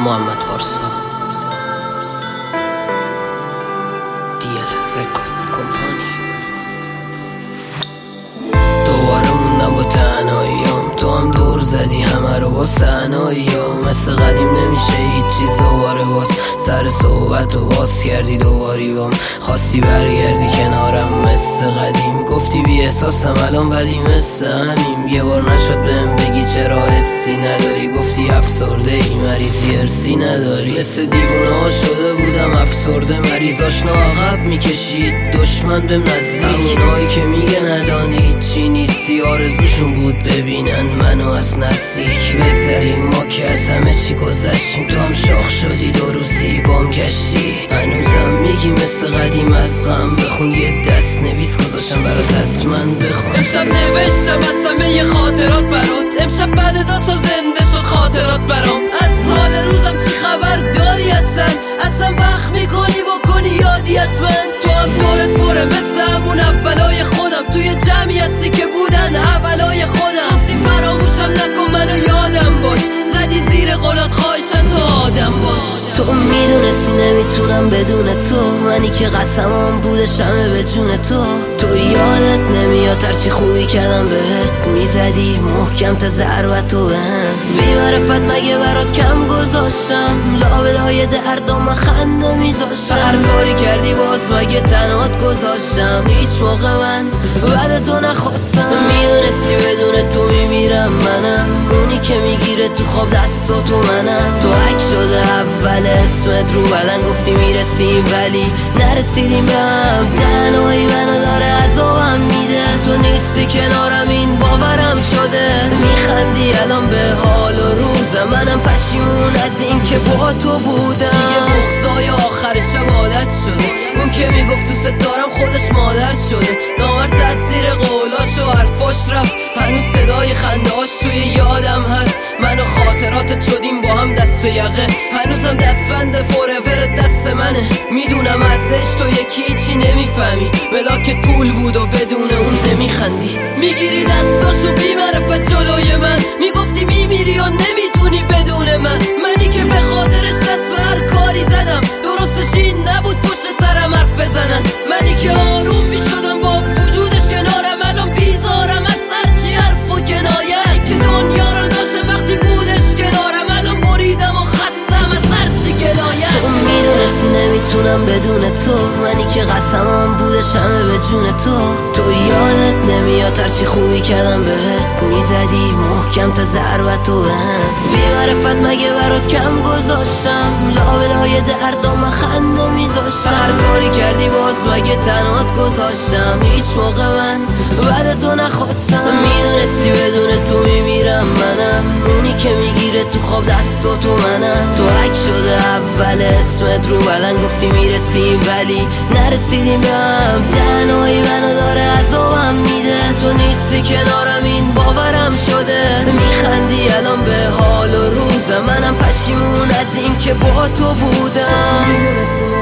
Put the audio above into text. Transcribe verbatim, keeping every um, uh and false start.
محمد پارسا، دیل رکورد کمپانی. دوباره موندم با تنهاییام، تو هم دور زدی همه رو با صحناییام. مثل قدیم نمیشه هیچ چیز دوباره باز، سر صحبت و باز کردی دوباری بام. خواستی برگردی کنارم مثل قدیم، گفتی بی احساسم الان بدی مثل همیم. یه بار نشد بهم بگی چرا حسی نداری، گفتی افسرده ای مریضی ارسی نداری. مثل دیوونه ها شده بودم افسرده، مریضاشنا عقب میکشید دشمن بهم نزدیک. همونایی که میگن الان هیچی نیستی، آرزوشون بود ببینن منو از نزدیک. بگذاریم ما که از همه چی گذشتیم، تو هم شاخ شدی دو روزی بام گشتی. هنوزم میگی مثل قدیم از غم بخون، یه دست نویس گذاشتم برات حتما بخون. امشب نوشتم از همه خاطرات برات، امشب بعد دو سال زنده شد خاطرات برام. از حال روزم چی خبر داری اصلا؟ اصلا وقت میکنی بکنی یادی از من؟ تو هم دورت پره مثل همون اولای خودم، توی جمعی هستی که بودن اولای خودم. گفتی فراموشم نکن منو یادم باش، زدی زیر قولات خواهشن تو آدم باش. تو میدونستی نمیتونم بدون تو، منی که قسمم بودش همه به جون تو. تو یادت نمیاد هرچی خوبی کردم بهت، میزدی محکم تا ضربتو بهم. بی معرفت مگه برات کم گذاشتم، لابلای دردام خنده میذاشتم. هر کاری کردی باز مگه تنهات گذاشتم، هیچ موقع من بعد تو نخواستم. میدونستی بدون تو میمیرم منم، اونی که میگیره تو خواب دستاتو منم. تو حک شده اول اسمت رو بدن، گفتی میرسیم ولی نرسیدیم به هم. تنهایی منو داره عذابم میده، تو نیستی کنارم این باورم شده. میخندی الان به حال و روزم، منم پشیمون از این که با تو بودم. دیگه بغضای آخر شب عادت شده، اون که میگفت دوست دارم خودش مادر شده. نامرد زد زیر قولاش و حرفاش رفت، هنوز صدای خندهاش توی یادم هست. من و خاطراتت شدیم با هم دست به یقه، هنوزم دستبند فوراور دست منه. میدونم ازش تو یکی چی نمیفهمی، ملاک پول بود و بدون اون نمیخندی. میگیری دستاشو بی معرفت جلوی من، میگفتی میمیری و نمیتونی بدون من. منی که به خاطرش دست به هر کاری زدم، درستش این نبود پشت سرم حرف بزنن. منی که آروم میشدم با وجودش کنارم، الان بیزارم از سرچی حرف و کنایت. که دنیا رو داشته وقتی بودش کنارم، الان بریدم و خستم از سرچی گلایت. تو میدونستی نمیتونم بدون تو، منی که قسمم بودش همه به جون تو. تو یادت نمیاد هرچی خوبی کردم بهت، میزدی محکم تا ضربتو بهم. بی معرفت مگه برات کم گذاشتم، لابلای دردام خنده میذاشتم. هر کاری کردی باز مگه تنهات گذاشتم، هیچ موقع من بعد تو نخواستم. میدونستی بدون تو میمیرم منم، اونی که میگیره تو خواب دستاتو منم. تو حک شده اول اسمت رو بدن، گفتی میرسیم ولی نرسیدیم به هم. تنهایی منو داره عذابم میده، تو نیستی کنارم این باورم شده. میخندی الان به حال و روزم، منم پشیمون از این که با تو بودم.